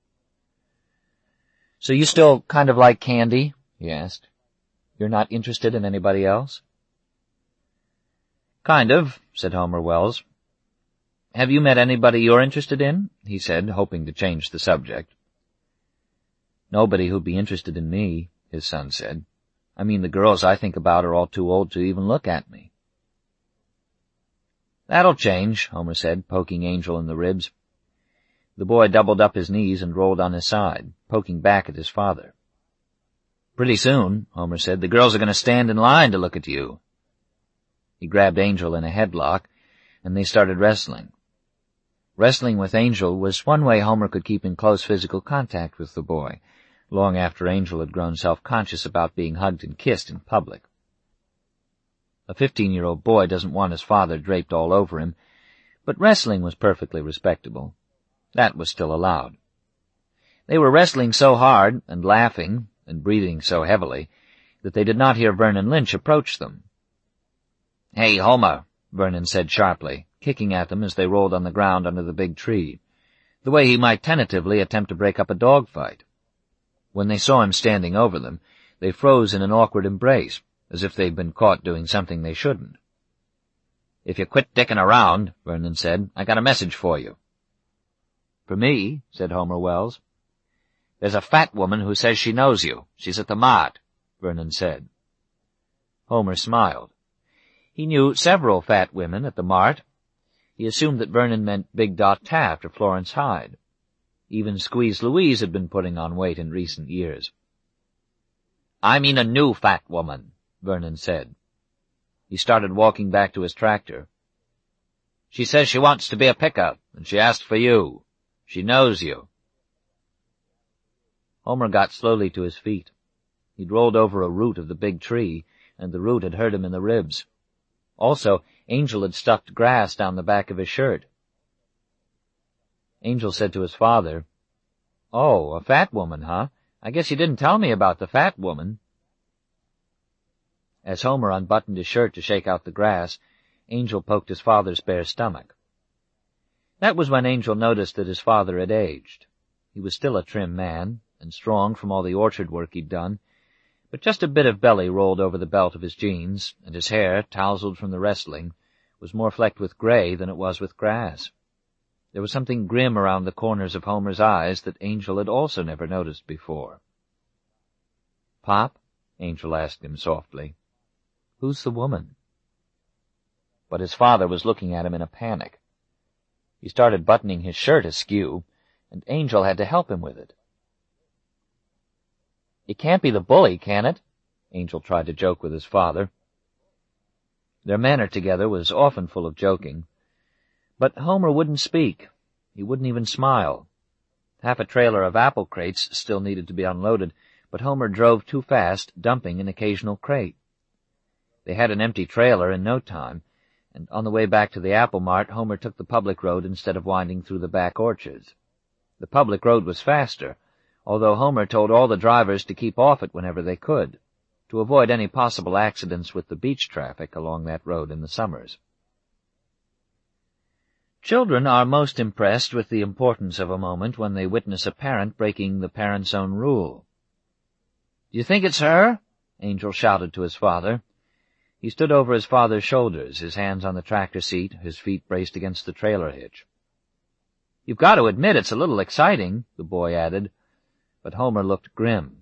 So you still kind of like Candy? He asked. You're not interested in anybody else? Kind of, said Homer Wells. Have you met anybody you're interested in? He said, hoping to change the subject. Nobody who'd be interested in me, his son said. I mean, the girls I think about are all too old to even look at me. That'll change, Homer said, poking Angel in the ribs. The boy doubled up his knees and rolled on his side, poking back at his father. Pretty soon, Homer said, the girls are going to stand in line to look at you. He grabbed Angel in a headlock, and they started wrestling. Wrestling with Angel was one way Homer could keep in close physical contact with the boy, long after Angel had grown self-conscious about being hugged and kissed in public. A fifteen-year-old boy doesn't want his father draped all over him, but wrestling was perfectly respectable. That was still allowed. They were wrestling so hard, and laughing, and breathing so heavily, that they did not hear Vernon Lynch approach them. Hey, Homer, Vernon said sharply, kicking at them as they rolled on the ground under the big tree, the way he might tentatively attempt to break up a dog-fight. When they saw him standing over them, they froze in an awkward embrace, as if they'd been caught doing something they shouldn't. If you quit dicking around, Vernon said, I got a message for you. For me, said Homer Wells. There's a fat woman who says she knows you. She's at the Mart, Vernon said. Homer smiled. He knew several fat women at the Mart. He assumed that Vernon meant Big Dot Taft or Florence Hyde. Even Squeeze Louise had been putting on weight in recent years. I mean a new fat woman, Vernon said. He started walking back to his tractor. She says she wants to be a pickup, and she asked for you. She knows you. Homer got slowly to his feet. He'd rolled over a root of the big tree, and the root had hurt him in the ribs. Also, Angel had stuffed grass down the back of his shirt. Angel said to his father, Oh, a fat woman, huh? I guess you didn't tell me about the fat woman. As Homer unbuttoned his shirt to shake out the grass, Angel poked his father's bare stomach. That was when Angel noticed that his father had aged. He was still a trim man, and strong from all the orchard work he'd done, but just a bit of belly rolled over the belt of his jeans, and his hair, tousled from the wrestling, was more flecked with gray than it was with grass. There was something grim around the corners of Homer's eyes that Angel had also never noticed before. Pop? Angel asked him softly. Who's the woman? But his father was looking at him in a panic. He started buttoning his shirt askew, and Angel had to help him with it. It can't be the bully, can it? Angel tried to joke with his father. Their manner together was often full of joking. But Homer wouldn't speak. He wouldn't even smile. Half a trailer of apple crates still needed to be unloaded, but Homer drove too fast, dumping an occasional crate. They had an empty trailer in no time, and on the way back to the Apple Mart, Homer took the public road instead of winding through the back orchards. The public road was faster, although Homer told all the drivers to keep off it whenever they could, to avoid any possible accidents with the beach traffic along that road in the summers. Children are most impressed with the importance of a moment when they witness a parent breaking the parent's own rule. Do you think it's her? Angel shouted to his father. He stood over his father's shoulders, his hands on the tractor seat, his feet braced against the trailer hitch. "You've got to admit it's a little exciting," the boy added, but Homer looked grim.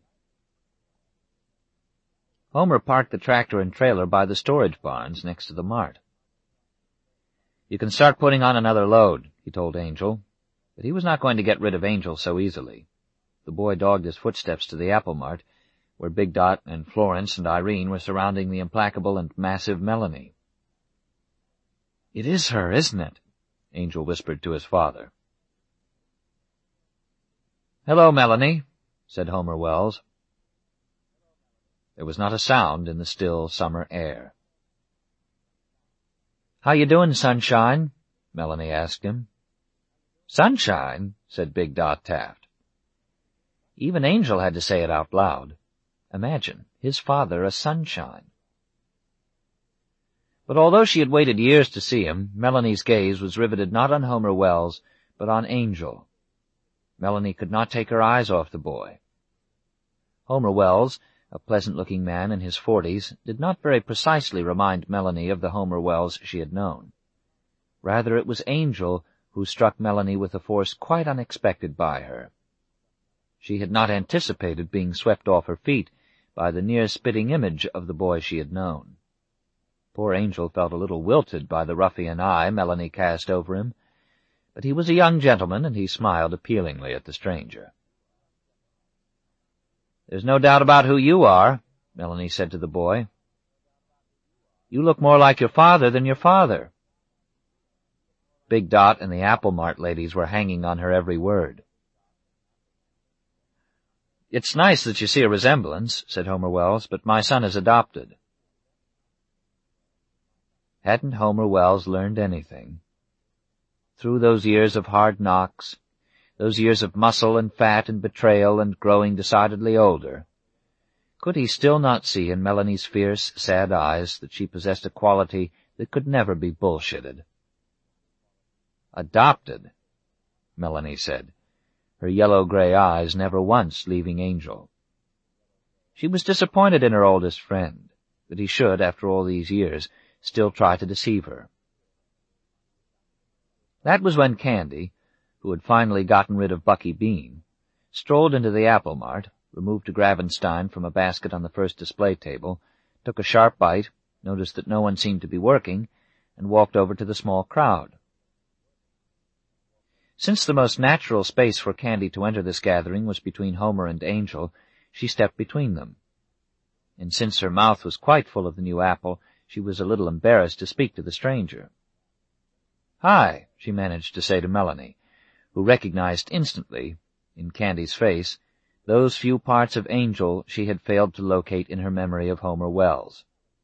Homer parked the tractor and trailer by the storage barns next to the mart. "You can start putting on another load," he told Angel, but he was not going to get rid of Angel so easily. The boy dogged his footsteps to the apple mart, where Big Dot and Florence and Irene were surrounding the implacable and massive Melanie. "It is her, isn't it?" Angel whispered to his father. "Hello, Melanie," said Homer Wells. There was not a sound in the still summer air. "How you doing, Sunshine?" Melanie asked him. "Sunshine?" said Big Dot Taft. Even Angel had to say it out loud. Imagine, his father a sunshine. But although she had waited years to see him, Melanie's gaze was riveted not on Homer Wells, but on Angel. Melanie could not take her eyes off the boy. Homer Wells, a pleasant-looking man in his forties, did not very precisely remind Melanie of the Homer Wells she had known. Rather, it was Angel who struck Melanie with a force quite unexpected by her. She had not anticipated being swept off her feet by the near-spitting image of the boy she had known. Poor Angel felt a little wilted by the ruffian eye Melanie cast over him, but he was a young gentleman, and he smiled appealingly at the stranger. "There's no doubt about who you are," Melanie said to the boy. "You look more like your father than your father." Big Dot and the Apple Mart ladies were hanging on her every word. "It's nice that you see a resemblance," said Homer Wells, "but my son is adopted." Hadn't Homer Wells learned anything? Through those years of hard knocks, those years of muscle and fat and betrayal and growing decidedly older, could he still not see in Melanie's fierce, sad eyes that she possessed a quality that could never be bullshitted? "Adopted," Melanie said, her yellow-gray eyes never once leaving Angel. She was disappointed in her oldest friend, that he should, after all these years, still try to deceive her. That was when Candy, who had finally gotten rid of Bucky Bean, strolled into the Apple Mart, removed a Gravenstein from a basket on the first display table, took a sharp bite, noticed that no one seemed to be working, and walked over to the small crowd. Since the most natural space for Candy to enter this gathering was between Homer and Angel, she stepped between them. And since her mouth was quite full of the new apple, she was a little embarrassed to speak to the stranger. "Hi," she managed to say to Melanie, who recognized instantly, in Candy's face, those few parts of Angel she had failed to locate in her memory of Homer Wells.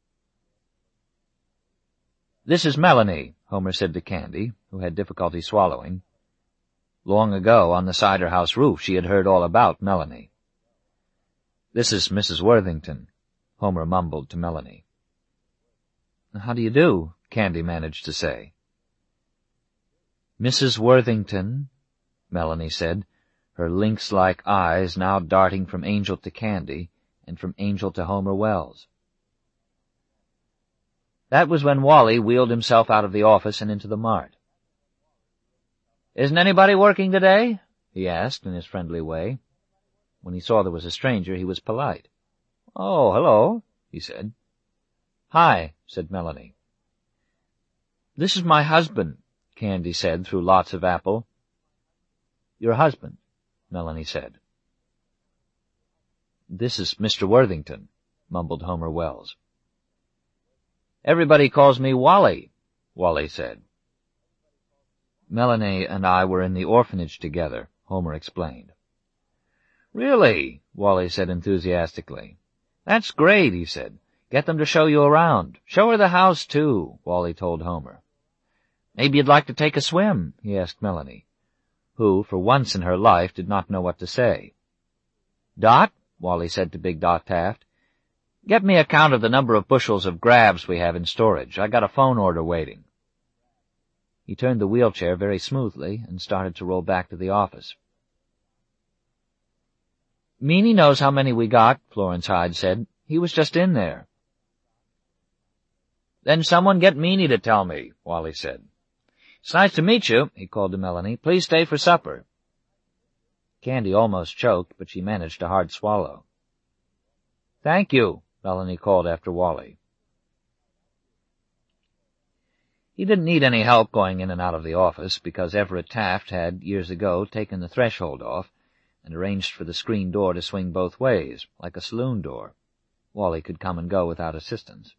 "This is Melanie," Homer said to Candy, who had difficulty swallowing. Long ago, on the cider house roof, she had heard all about Melanie. "This is Missus Worthington," Homer mumbled to Melanie. "How do you do?" Candy managed to say. "Missus Worthington," Melanie said, her lynx-like eyes now darting from Angel to Candy and from Angel to Homer Wells. That was when Wally wheeled himself out of the office and into the mart. "Isn't anybody working today?" he asked in his friendly way. When he saw there was a stranger, he was polite. "Oh, hello," he said. "Hi," said Melanie. "This is my husband," Candy said through lots of apple. "Your husband," Melanie said. "This is Mister Worthington," mumbled Homer Wells. "Everybody calls me Wally," Wally said. "Melanie and I were in the orphanage together," Homer explained. "Really?" Wally said enthusiastically. "That's great," he said. "Get them to show you around. Show her the house, too," Wally told Homer. "Maybe you'd like to take a swim?" he asked Melanie, who, for once in her life, did not know what to say. "Dot," Wally said to Big Dot Taft, "get me a count of the number of bushels of grabs we have in storage. I got a phone order waiting." He turned the wheelchair very smoothly and started to roll back to the office. "Meanie knows how many we got," Florence Hyde said. He was just in there." "Then someone get Meany to tell me," Wally said. "It's nice to meet you," he called to Melanie. "Please stay for supper." Candy almost choked, but she managed a hard swallow. "Thank you," Melanie called after Wally. He didn't need any help going in and out of the office, because Everett Taft had, years ago, taken the threshold off and arranged for the screen door to swing both ways, like a saloon door. Wally could come and go without assistance.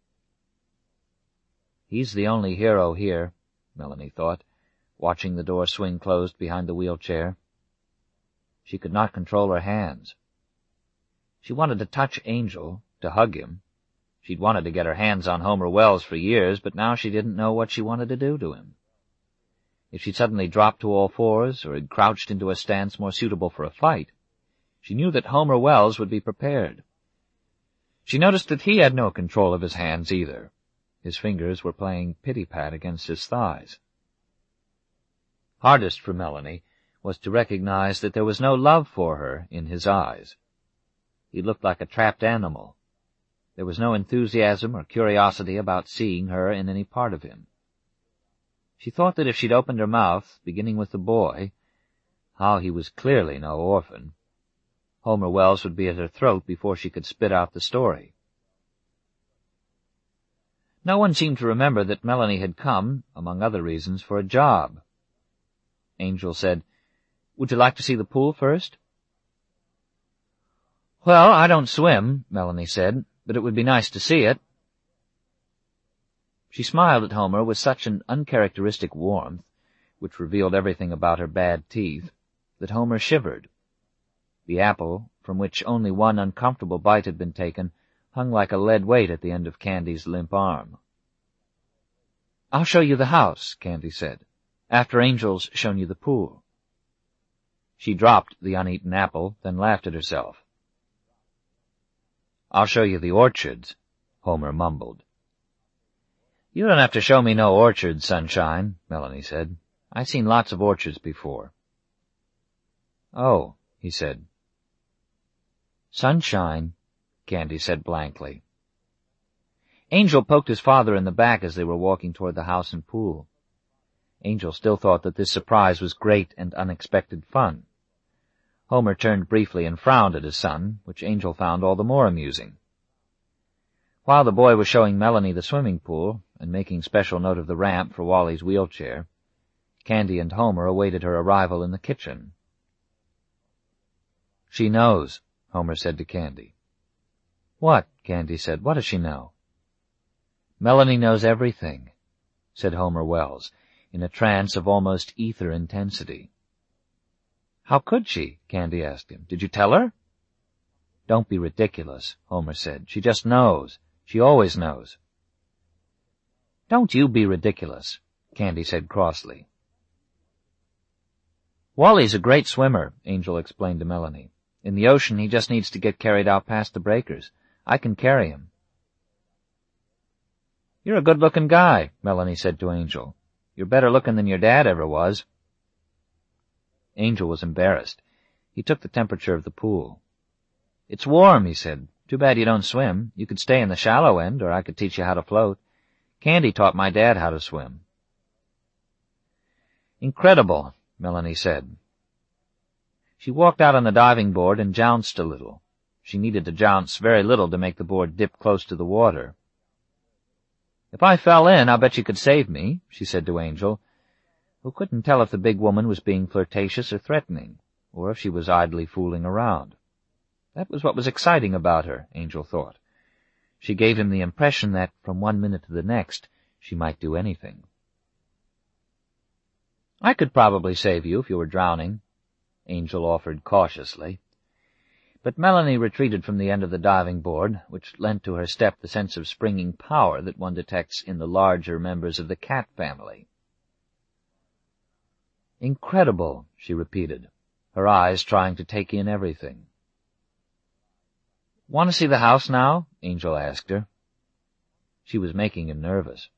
"He's the only hero here," Melanie thought, watching the door swing closed behind the wheelchair. She could not control her hands. She wanted to touch Angel, to hug him. She'd wanted to get her hands on Homer Wells for years, but now she didn't know what she wanted to do to him. If she'd suddenly dropped to all fours, or had crouched into a stance more suitable for a fight, she knew that Homer Wells would be prepared. She noticed that he had no control of his hands either. His fingers were playing pity-pat against his thighs. Hardest for Melanie was to recognize that there was no love for her in his eyes. He looked like a trapped animal. There was no enthusiasm or curiosity about seeing her in any part of him. She thought that if she'd opened her mouth, beginning with the boy, how he was clearly no orphan, Homer Wells would be at her throat before she could spit out the story. No one seemed to remember that Melanie had come, among other reasons, for a job. Angel said, "Would you like to see the pool first?" "Well, I don't swim," Melanie said, "but it would be nice to see it." She smiled at Homer with such an uncharacteristic warmth, which revealed everything about her bad teeth, that Homer shivered. The apple, from which only one uncomfortable bite had been taken, hung like a lead weight at the end of Candy's limp arm. "I'll show you the house," Candy said, "after Angel's shown you the pool." She dropped the uneaten apple, then laughed at herself. "I'll show you the orchards," Homer mumbled. "You don't have to show me no orchards, Sunshine," Melanie said. "I've seen lots of orchards before." "Oh," he said. "Sunshine," Candy said blankly. Angel poked his father in the back as they were walking toward the house and pool. Angel still thought that this surprise was great and unexpected fun. Homer turned briefly and frowned at his son, which Angel found all the more amusing. While the boy was showing Melanie the swimming pool and making special note of the ramp for Wally's wheelchair, Candy and Homer awaited her arrival in the kitchen. "She knows," Homer said to Candy. "What?" Candy said. "What does she know?" "Melanie knows everything," said Homer Wells, in a trance of almost ether intensity. "How could she?" Candy asked him. "Did you tell her?" "Don't be ridiculous," Homer said. "She just knows. She always knows." "Don't you be ridiculous," Candy said crossly. "Wally's a great swimmer," Angel explained to Melanie. "In the ocean, he just needs to get carried out past the breakers. I can carry him." "You're a good-looking guy," Melanie said to Angel. "You're better looking than your dad ever was." Angel was embarrassed. He took the temperature of the pool. "It's warm," he said. "Too bad you don't swim. You could stay in the shallow end, or I could teach you how to float. Candy taught my dad how to swim." "Incredible," Melanie said. She walked out on the diving board and jounced a little. She needed to jounce very little to make the board dip close to the water. "If I fell in, I'll bet you could save me," she said to Angel, who couldn't tell if the big woman was being flirtatious or threatening, or if she was idly fooling around. That was what was exciting about her, Angel thought. She gave him the impression that, from one minute to the next, she might do anything. "I could probably save you if you were drowning," Angel offered cautiously. But Melanie retreated from the end of the diving board, which lent to her step the sense of springing power that one detects in the larger members of the cat family. "Incredible," she repeated, her eyes trying to take in everything. "Want to see the house now?" Angel asked her. She was making him nervous.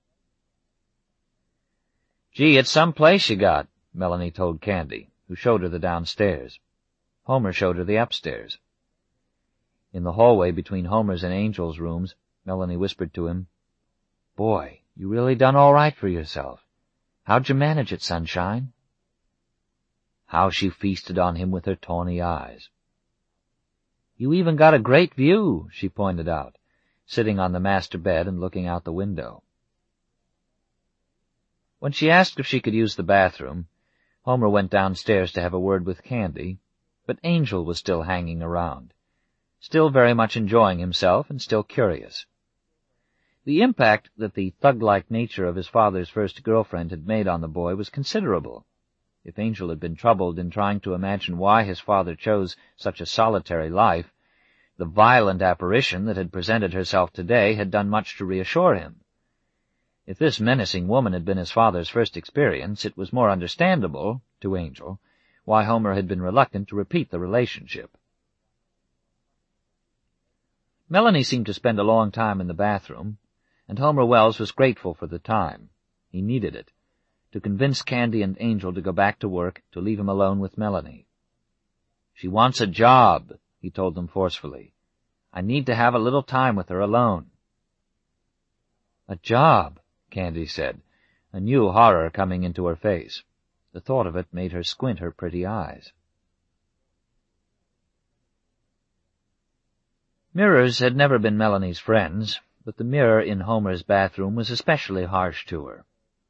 "Gee, it's some place you got," Melanie told Candy, who showed her the downstairs. Homer showed her the upstairs. In the hallway between Homer's and Angel's rooms, Melanie whispered to him, "Boy, you really done all right for yourself. How'd you manage it, Sunshine?" How she feasted on him with her tawny eyes. "You even got a great view," she pointed out, sitting on the master bed and looking out the window. When she asked if she could use the bathroom, Homer went downstairs to have a word with Candy, but Angel was still hanging around, still very much enjoying himself and still curious. The impact that the thug-like nature of his father's first girlfriend had made on the boy was considerable. If Angel had been troubled in trying to imagine why his father chose such a solitary life, the violent apparition that had presented herself today had done much to reassure him. If this menacing woman had been his father's first experience, it was more understandable, to Angel, why Homer had been reluctant to repeat the relationship. Melanie seemed to spend a long time in the bathroom, and Homer Wells was grateful for the time. He needed it, to convince Candy and Angel to go back to work, to leave him alone with Melanie. "She wants a job," he told them forcefully. "I need to have a little time with her alone." "A job," Candy said, a new horror coming into her face. The thought of it made her squint her pretty eyes. Mirrors had never been Melanie's friends, but the mirror in Homer's bathroom was especially harsh to her.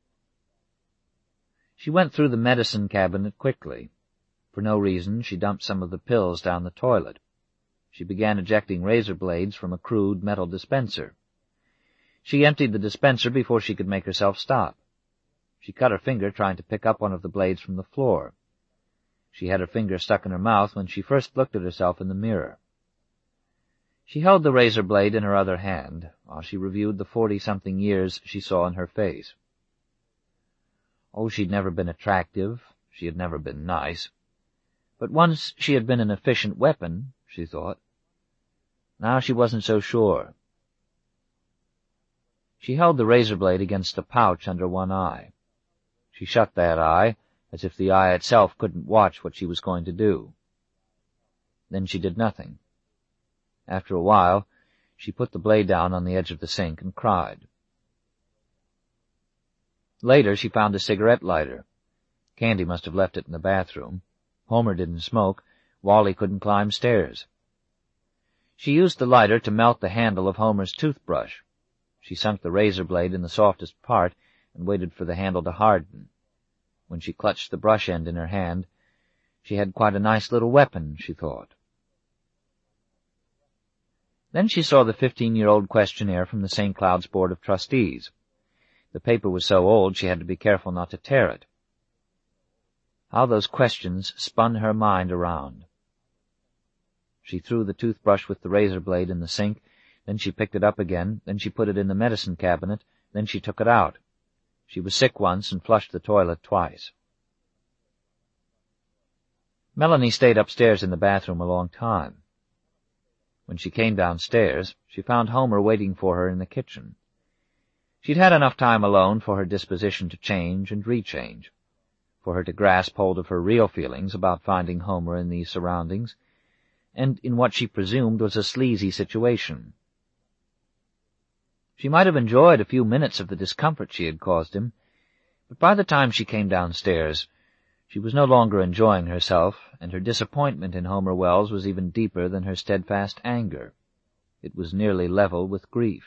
She went through the medicine cabinet quickly. For no reason, she dumped some of the pills down the toilet. She began ejecting razor blades from a crude metal dispenser. She emptied the dispenser before she could make herself stop. She cut her finger trying to pick up one of the blades from the floor. She had her finger stuck in her mouth when she first looked at herself in the mirror. She held the razor blade in her other hand, while she reviewed the forty-something years she saw in her face. Oh, she'd never been attractive, she had never been nice. But once she had been an efficient weapon, she thought. Now she wasn't so sure. She held the razor blade against a pouch under one eye. She shut that eye, as if the eye itself couldn't watch what she was going to do. Then she did nothing. After a while, she put the blade down on the edge of the sink and cried. Later, she found a cigarette lighter. Candy must have left it in the bathroom. Homer didn't smoke. Wally couldn't climb stairs. She used the lighter to melt the handle of Homer's toothbrush. She sunk the razor blade in the softest part and waited for the handle to harden. When she clutched the brush end in her hand, she had quite a nice little weapon, she thought. Then she saw the fifteen-year-old questionnaire from the Saint Cloud's Board of Trustees. The paper was so old she had to be careful not to tear it. How those questions spun her mind around. She threw the toothbrush with the razor blade in the sink, then she picked it up again, then she put it in the medicine cabinet, then she took it out. She was sick once and flushed the toilet twice. Melanie stayed upstairs in the bathroom a long time. When she came downstairs, she found Homer waiting for her in the kitchen. She'd had enough time alone for her disposition to change and rechange, for her to grasp hold of her real feelings about finding Homer in these surroundings, and in what she presumed was a sleazy situation. She might have enjoyed a few minutes of the discomfort she had caused him, but by the time she came downstairs, she was no longer enjoying herself, and her disappointment in Homer Wells was even deeper than her steadfast anger. It was nearly level with grief.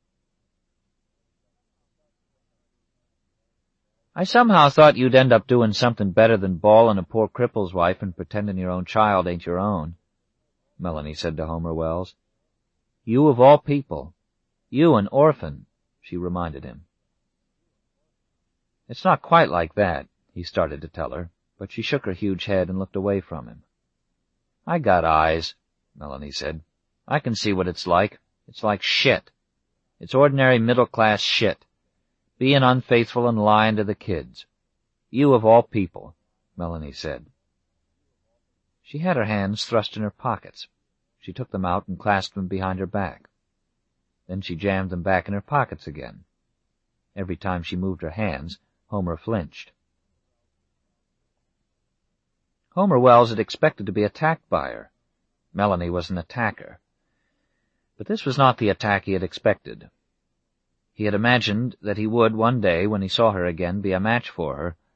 "I somehow thought you'd end up doing something better than bawling a poor cripple's wife and pretending your own child ain't your own," Melanie said to Homer Wells. "You of all people. You an orphan," she reminded him. "It's not quite like that," he started to tell her, but she shook her huge head and looked away from him. "I got eyes," Melanie said. "I can see what it's like. It's like shit. It's ordinary middle-class shit. Being unfaithful and lying to the kids. You of all people," Melanie said. She had her hands thrust in her pockets. She took them out and clasped them behind her back. Then she jammed them back in her pockets again. Every time she moved her hands, Homer flinched. Homer Wells had expected to be attacked by her. Melanie was an attacker. But this was not the attack he had expected. He had imagined that he would, one day, when he saw her again, be a match for her,